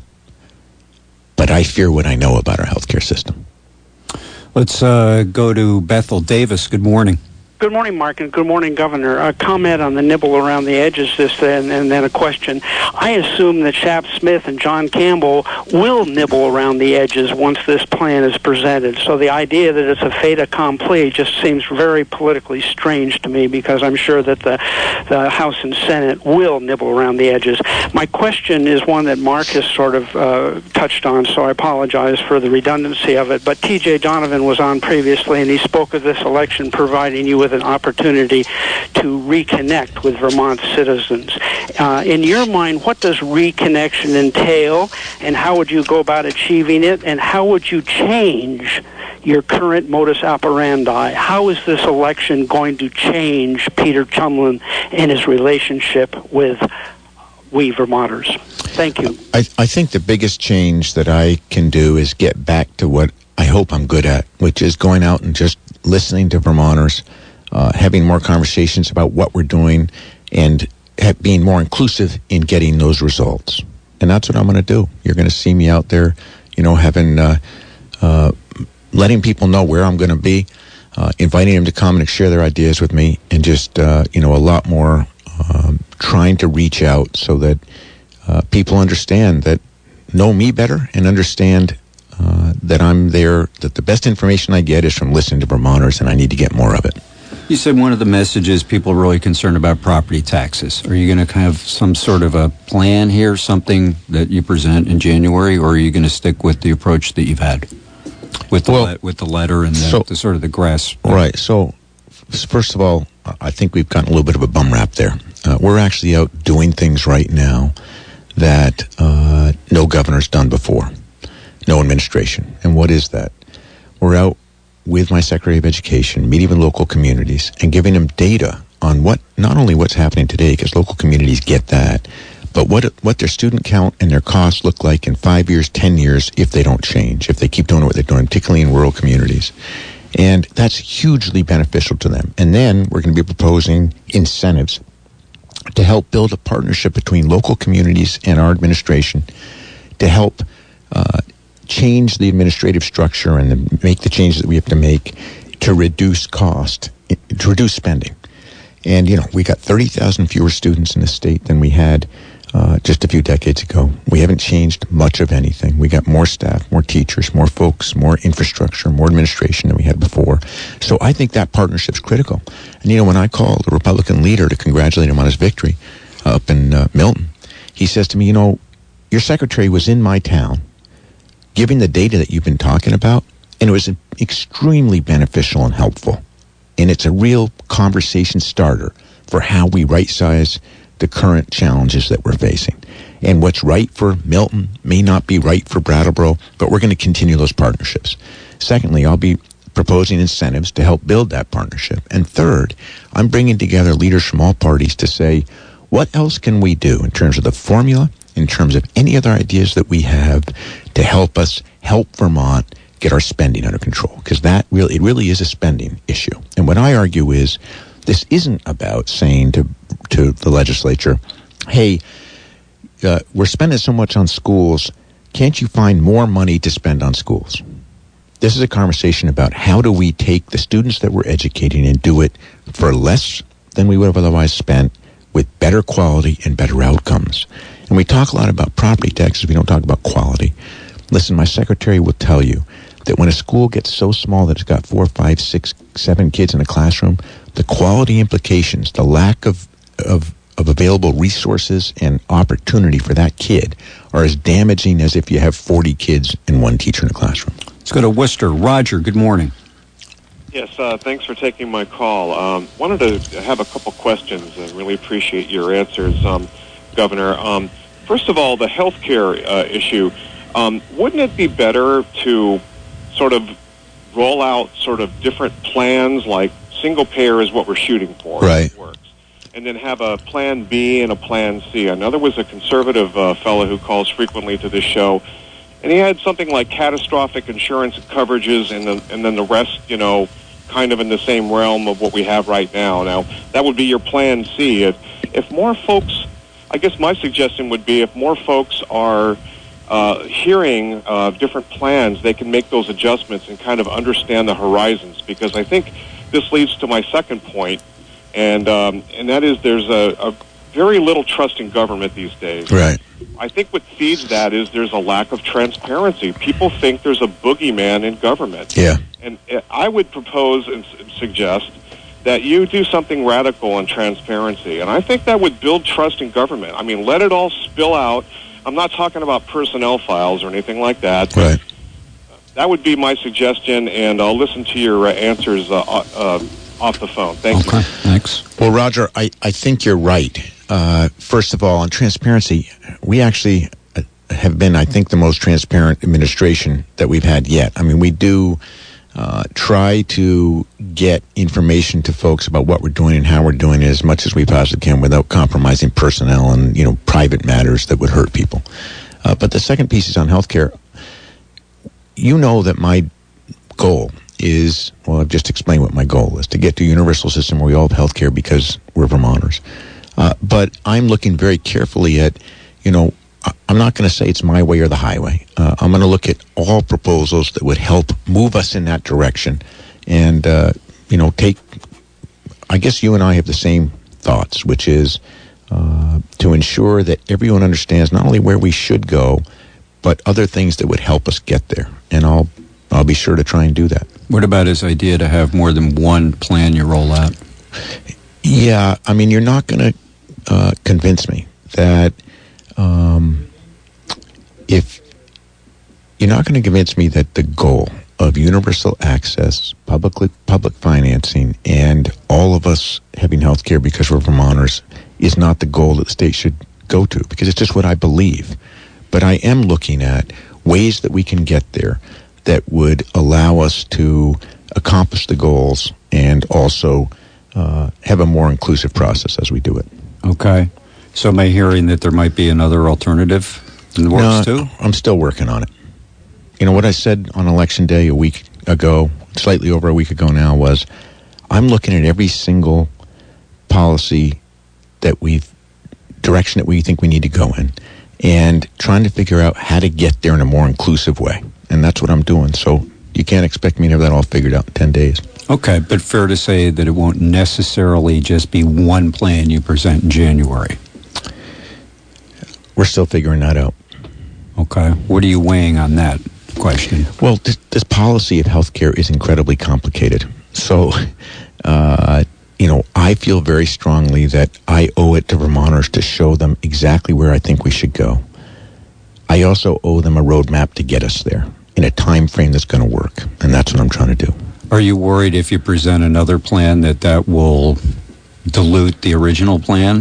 but I fear what I know about our healthcare system. Let's uh, go to Bethel Davis. Good morning. Good morning, Mark, and good morning, Governor. A comment on the nibble around the edges, this, and, and then a question. I assume that Shap Smith and John Campbell will nibble around the edges once this plan is presented. So the idea that it's a fait accompli just seems very politically strange to me, because I'm sure that the, the House and Senate will nibble around the edges. My question is one that Mark has sort of uh, touched on, so I apologize for the redundancy of it. But T J Donovan was on previously, and he spoke of this election providing you with with an opportunity to reconnect with Vermont citizens. Uh, in your mind, what does reconnection entail, and how would you go about achieving it, and how would you change your current modus operandi? How is this election going to change Peter Chumlin and his relationship with we Vermonters? Thank you. I, I think the biggest change that I can do is get back to what I hope I'm good at, which is going out and just listening to Vermonters, Uh, having more conversations about what we're doing, and have, being more inclusive in getting those results. And that's what I'm going to do. You're going to see me out there, you know, having, uh, uh, letting people know where I'm going to be, uh, inviting them to come and share their ideas with me, and just, uh, you know, a lot more um, trying to reach out so that uh, people understand that, know me better, and understand uh, that I'm there, that the best information I get is from listening to Vermonters, and I need to get more of it. You said one of the messages, people are really concerned about property taxes. Are you going to have some sort of a plan here, something that you present in January, or are you going to stick with the approach that you've had with the, well, le- with the letter and the, so, the sort of the grass? Right. So, first of all, I think we've gotten a little bit of a bum rap there. Uh, we're actually out doing things right now that uh, no governor's done before, no administration. And what is that? We're out with my Secretary of Education, meeting with local communities, and giving them data on what, not only what's happening today, because local communities get that, but what what their student count and their costs look like in five years, ten years, if they don't change, if they keep doing what they're doing, particularly in rural communities. And that's hugely beneficial to them. And then we're going to be proposing incentives to help build a partnership between local communities and our administration to help uh, change the administrative structure and the, make the changes that we have to make to reduce cost, to reduce spending. And, you know, we got thirty thousand fewer students in the state than we had uh, just a few decades ago. We haven't changed much of anything. We got more staff, more teachers, more folks, more infrastructure, more administration than we had before. So I think that partnership's critical. And, you know, when I called the Republican leader to congratulate him on his victory uh, up in uh, Milton, he says to me, you know, your secretary was in my town giving the data that you've been talking about, and it was extremely beneficial and helpful. And it's a real conversation starter for how we right-size the current challenges that we're facing. And what's right for Milton may not be right for Brattleboro, but we're going to continue those partnerships. Secondly, I'll be proposing incentives to help build that partnership. And third, I'm bringing together leaders from all parties to say, what else can we do in terms of the formula, in terms of any other ideas that we have to help us help Vermont get our spending under control? Because that really, it really is a spending issue. And what I argue is this isn't about saying to to the legislature, hey, uh, we're spending so much on schools, can't you find more money to spend on schools? This is a conversation about how do we take the students that we're educating and do it for less than we would have otherwise spent, with better quality and better outcomes. And we talk a lot about property taxes, we don't talk about quality. Listen, my secretary will tell you that when a school gets so small that it's got four, five, six, seven kids in a classroom, the quality implications, the lack of, of, of available resources and opportunity for that kid are as damaging as if you have forty kids and one teacher in a classroom. Let's go to Worcester. Roger, good morning. Yes, uh, thanks for taking my call. Um, wanted to have a couple questions and really appreciate your answers, um, Governor. Um, first of all, the health care uh, issue. Um, wouldn't it be better to sort of roll out sort of different plans, like single payer is what we're shooting for? Right. It works. And then have a plan B and a plan C. I know there was a conservative uh, fellow who calls frequently to this show, and he had something like catastrophic insurance coverages, and then, and then the rest, you know, kind of in the same realm of what we have right now. Now, that would be your plan C. If, if more folks, I guess my suggestion would be if more folks are uh, hearing uh, different plans, they can make those adjustments and kind of understand the horizons, because I think this leads to my second point, and um, and that is there's a, a very little trust in government these days. Right. I think what feeds that is there's a lack of transparency. People think there's a boogeyman in government. Yeah. And I would propose and suggest that you do something radical on transparency. And I think that would build trust in government. I mean, let it all spill out. I'm not talking about personnel files or anything like that. Right. That would be my suggestion, and I'll listen to your uh, answers uh, uh, off the phone. Thank okay, you. Thanks. Well, Roger, I, I think you're right. Uh, first of all, on transparency, we actually have been, I think, the most transparent administration that we've had yet. I mean, we do uh, try to get information to folks about what we're doing and how we're doing it as much as we possibly can without compromising personnel and, you know, private matters that would hurt people. Uh, but the second piece is on healthcare. You know that my goal is, well, I've just explained what my goal is, to get to a universal system where we all have healthcare because we're Vermonters. Uh, but I'm looking very carefully at, you know, I'm not going to say it's my way or the highway. Uh, I'm going to look at all proposals that would help move us in that direction and, uh, you know, take, I guess you and I have the same thoughts, which is uh, to ensure that everyone understands not only where we should go, but other things that would help us get there. And I'll, I'll be sure to try and do that. What about his idea to have more than one plan you roll out? Yeah, I mean, you're not going to uh, convince me that um, if you're not going to convince me that the goal of universal access, public public financing, and all of us having health care because we're Vermonters is not the goal that the state should go to, because it's just what I believe. But I am looking at ways that we can get there that would allow us to accomplish the goals and also uh, have a more inclusive process as we do it. Okay. So am I hearing that there might be another alternative in the works no, too? I'm still working on it. You know, what I said on Election Day a week ago, slightly over a week ago now, was I'm looking at every single policy that we've, direction that we think we need to go in, and trying to figure out how to get there in a more inclusive way. And that's what I'm doing. So you can't expect me to have that all figured out in ten days. Okay, but fair to say that it won't necessarily just be one plan you present in January. We're still figuring that out. Okay. What are you weighing on that question? Well, this, this policy of healthcare is incredibly complicated. So, uh, you know, I feel very strongly that I owe it to Vermonters to show them exactly where I think we should go. I also owe them a roadmap to get us there in a time frame that's going to work, and that's what I'm trying to do. Are you worried if you present another plan that that will dilute the original plan?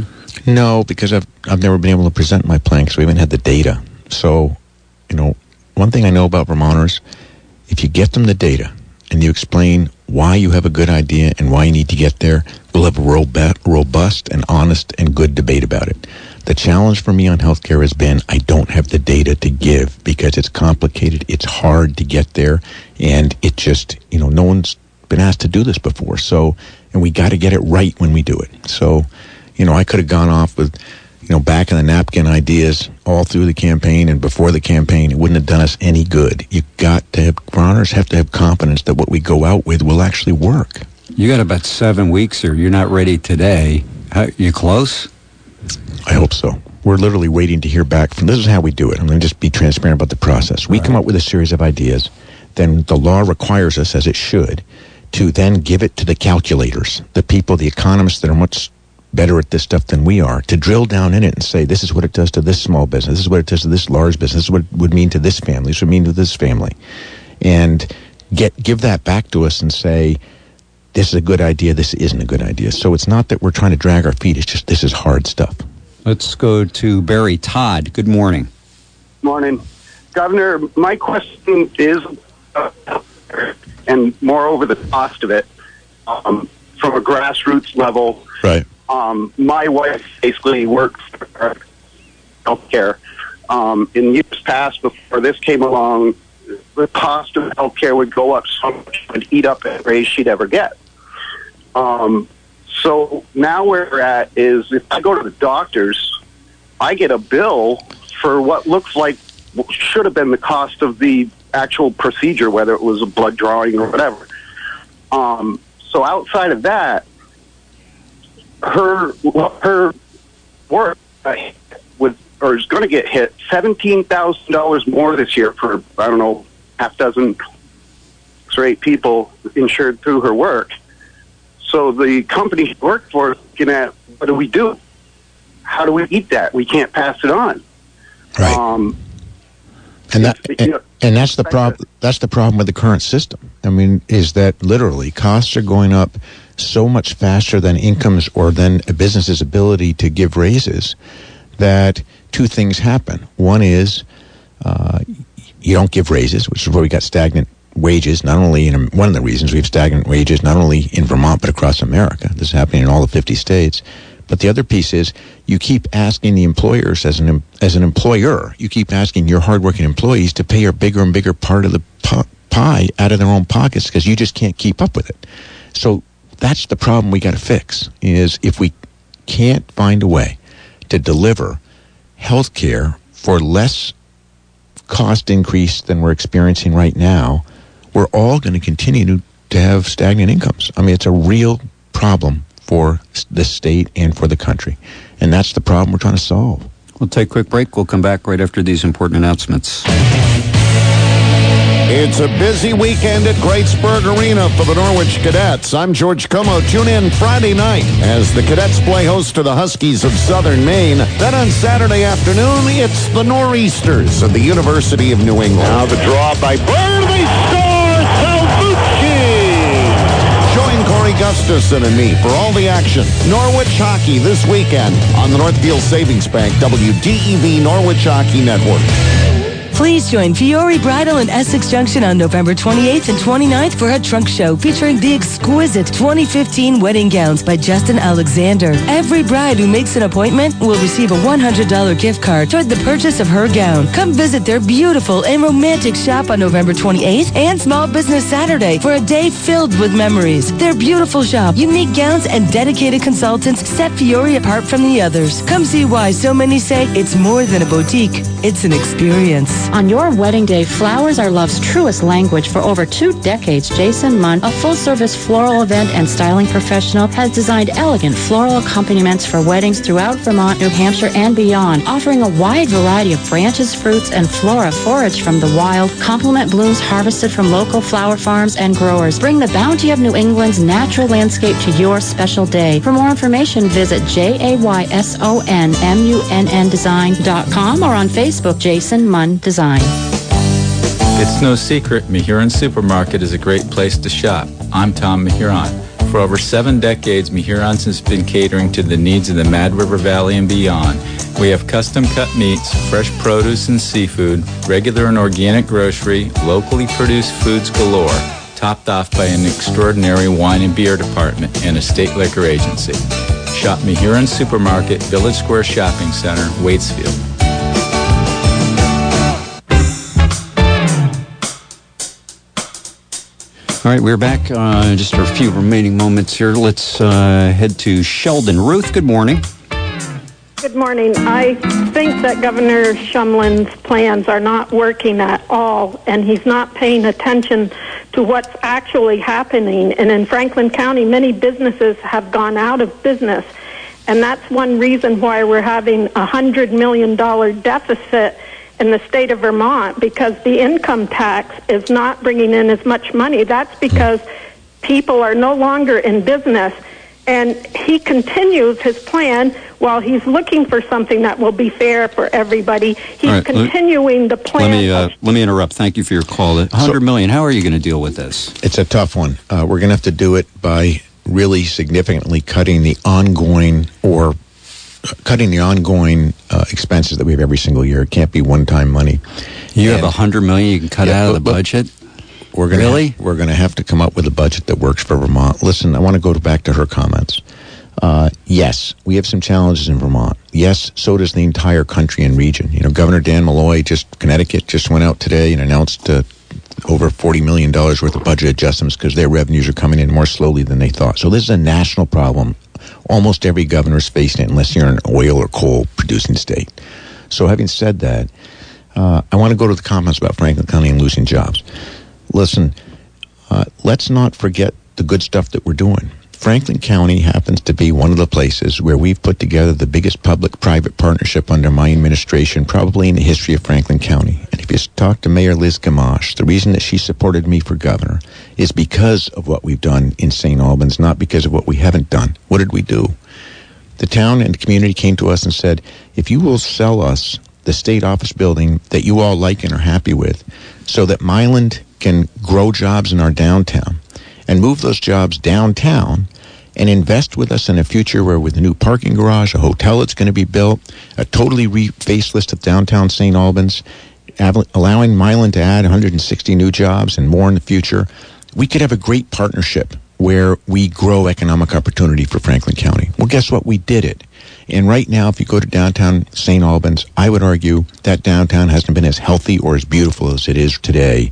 No, because I've I've never been able to present my plan because we haven't had the data. So, you know, one thing I know about Vermonters, if you get them the data and you explain why you have a good idea and why you need to get there, we'll have a rob- robust and honest and good debate about it. The challenge for me on healthcare has been I don't have the data to give because it's complicated, it's hard to get there, and it just, you know, no one's been asked to do this before. So, and we got to get it right when we do it. So, you know, I could have gone off with, you know, back in the napkin ideas all through the campaign and before the campaign. It wouldn't have done us any good. You got to have, Vermonters have to have confidence that what we go out with will actually work. You got about seven weeks here. You're not ready today. How, you close? I hope so. We're literally waiting to hear back from, this is how we do it. I'm going to just be transparent about the process. We right. come up with a series of ideas. Then the law requires us, as it should, to then give it to the calculators, the people, the economists that are much better at this stuff than we are, to drill down in it and say, this is what it does to this small business, this is what it does to this large business, this is what it would mean to this family, this would mean to this family. And get give that back to us and say, this is a good idea, this isn't a good idea. So it's not that we're trying to drag our feet, it's just this is hard stuff. Let's go to Barry. Todd, good morning. Morning. Governor, my question is, uh, and moreover the cost of it, um, from a grassroots level. Right. Um, my wife basically works for healthcare. Um, in years past, before this came along, the cost of healthcare would go up so much it would eat up every raise she'd ever get. Um, so now where we're at is, if I go to the doctors, I get a bill for what looks like what should have been the cost of the actual procedure, whether it was a blood drawing or whatever. Um, so outside of that, her her work with or is going to get hit seventeen thousand dollars more this year for, I don't know, half dozen or eight people insured through her work. So the company she worked for is looking at, what do we do? How do we eat that? We can't pass it on. Right. Um, and that and, and that's the problem. That's the problem with the current system. I mean, is that literally costs are going up so much faster than incomes or than a business's ability to give raises, that two things happen. One is uh, you don't give raises, which is where we got stagnant wages. Not only in one of the reasons we have stagnant wages, not only in Vermont but across America. This is happening in all the fifty states. But the other piece is you keep asking the employers as an as an employer, you keep asking your hardworking employees to pay a bigger and bigger part of the pie out of their own pockets because you just can't keep up with it. So that's the problem we got to fix, is if we can't find a way to deliver health care for less cost increase than we're experiencing right now, we're all going to continue to, to have stagnant incomes. I mean, it's a real problem for the state and for the country. And that's the problem we're trying to solve. We'll take a quick break. We'll come back right after these important announcements. It's a busy weekend at Greatsburg Arena for the Norwich Cadets. I'm George Como. Tune in Friday night as the Cadets play host to the Huskies of Southern Maine. Then on Saturday afternoon, it's the Nor'easters of the University of New England. Now the draw by Bird. They score! Salvucci! Join Corey Gustafson and me for all the action. Norwich Hockey this weekend on the Northfield Savings Bank W D E V Norwich Hockey Network. Please join Fiore Bridal in Essex Junction on November twenty-eighth and twenty-ninth for a trunk show featuring the exquisite twenty fifteen wedding gowns by Justin Alexander. Every bride who makes an appointment will receive a one hundred dollars gift card toward the purchase of her gown. Come visit their beautiful and romantic shop on November twenty-eighth and Small Business Saturday for a day filled with memories. Their beautiful shop, unique gowns, and dedicated consultants set Fiore apart from the others. Come see why so many say it's more than a boutique. It's an experience. On your wedding day, flowers are love's truest language. For over two decades, Jason Munn, a full-service floral event and styling professional, has designed elegant floral accompaniments for weddings throughout Vermont, New Hampshire, and beyond, offering a wide variety of branches, fruits, and flora foraged from the wild, complement blooms harvested from local flower farms and growers. Bring the bounty of New England's natural landscape to your special day. For more information, visit J A Y S O N M U N N design dot com or on Facebook, Jason Munn Design. It's no secret, Mahuron Supermarket is a great place to shop. I'm Tom Mahuron. For over seven decades, Mihirans has been catering to the needs of the Mad River Valley and beyond. We have custom-cut meats, fresh produce and seafood, regular and organic grocery, locally produced foods galore, topped off by an extraordinary wine and beer department and a state liquor agency. Shop Mihirans Supermarket, Village Square Shopping Center, Waitsfield. All right, we're back. Uh, just for a few remaining moments here. Let's uh, head to Sheldon. Ruth, good morning. Good morning. I think that Governor Shumlin's plans are not working at all, and he's not paying attention to what's actually happening. And in Franklin County, many businesses have gone out of business, and that's one reason why we're having a one hundred million dollars deficit in the state of Vermont, because the income tax is not bringing in as much money. That's because people are no longer in business. And he continues his plan while he's looking for something that will be fair for everybody. He's right, continuing the plan. Let me uh, let me interrupt. Thank you for your call. one hundred million. How are you going to deal with this? It's a tough one. Uh, we're going to have to do it by really significantly cutting the ongoing or cutting the ongoing uh, expenses that we have every single year. It can't be one-time money. You and, have one hundred million you can cut yeah, out but, of the budget? We're gonna really? Have, we're going to have to come up with a budget that works for Vermont. Listen, I want to go back to her comments. Uh, yes, we have some challenges in Vermont. Yes, so does the entire country and region. You know, Governor Dan Malloy, just Connecticut, just went out today and announced uh, over forty million dollars worth of budget adjustments because their revenues are coming in more slowly than they thought. So this is a national problem. Almost every governor is facing it unless you're an oil or coal producing state. So having said that, uh, I want to go to the comments about Franklin County and losing jobs. Listen, uh, let's not forget the good stuff that we're doing. Franklin County happens to be one of the places where we've put together the biggest public-private partnership under my administration, probably in the history of Franklin County. And if you talk to Mayor Liz Gamache, the reason that she supported me for governor is because of what we've done in Saint Albans, not because of what we haven't done. What did we do? The town and the community came to us and said, if you will sell us the state office building that you all like and are happy with, so that Milan can grow jobs in our downtown and move those jobs downtown and invest with us in a future where with a new parking garage, a hotel that's going to be built, a totally re-facelist of downtown Saint Albans, allowing Milan to add one hundred sixty new jobs and more in the future, we could have a great partnership where we grow economic opportunity for Franklin County. Well, guess what? We did it. And right now, if you go to downtown Saint Albans, I would argue that downtown hasn't been as healthy or as beautiful as it is today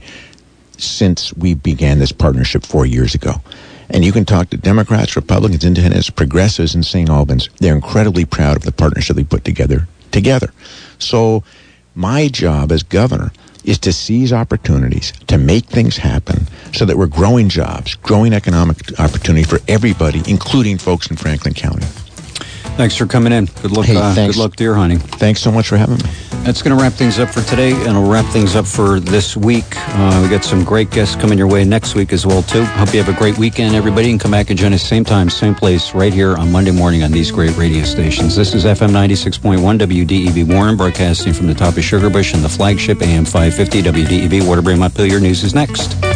since we began this partnership four years ago. And you can talk to Democrats, Republicans, Independents, Progressives in Saint Albans. They're incredibly proud of the partnership they put together together. So my job as governor is to seize opportunities, to make things happen so that we're growing jobs, growing economic opportunity for everybody, including folks in Franklin County. Thanks for coming in. Good luck. Hey, uh, thanks. Good luck deer hunting. Thanks so much for having me. That's going to wrap things up for today, and it'll wrap things up for this week. Uh, we got some great guests coming your way next week as well, too. Hope you have a great weekend, everybody, and come back and join us same time, same place, right here on Monday morning on these great radio stations. This is F M ninety-six point one W D E V Warren, broadcasting from the top of Sugarbush and the flagship A M five fifty W D E V Waterbury Montpelier. News is next.